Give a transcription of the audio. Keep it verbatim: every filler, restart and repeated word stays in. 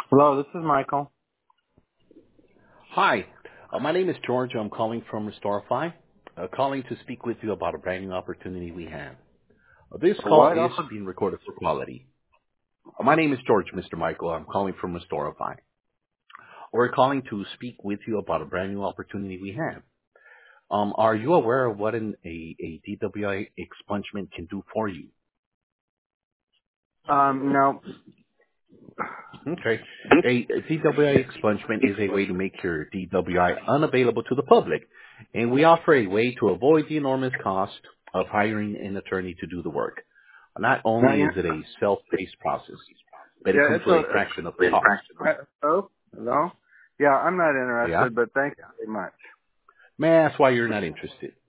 Hello, this is Michael. Hi, uh, my name is George. I'm calling from Restorify, uh, calling to speak with you about a brand new opportunity we have. Uh, this call What? is Off- being recorded for quality. Uh, my name is George, Mister Michael. I'm calling from Restorify. We're calling to speak with you about a brand new opportunity we have. Um, are you aware of what an, a, a D W I expungement can do for you? Um, no. Okay. A, a D W I expungement is a way to make your D W I unavailable to the public, and we offer a way to avoid the enormous cost of hiring an attorney to do the work. Not No, only you is it a self-paced process, but it yeah, comes it's with a. a fraction of the cost. Uh, hello? Hello? Yeah, I'm not Yeah? interested, but thank you very much. May I ask why you're not interested?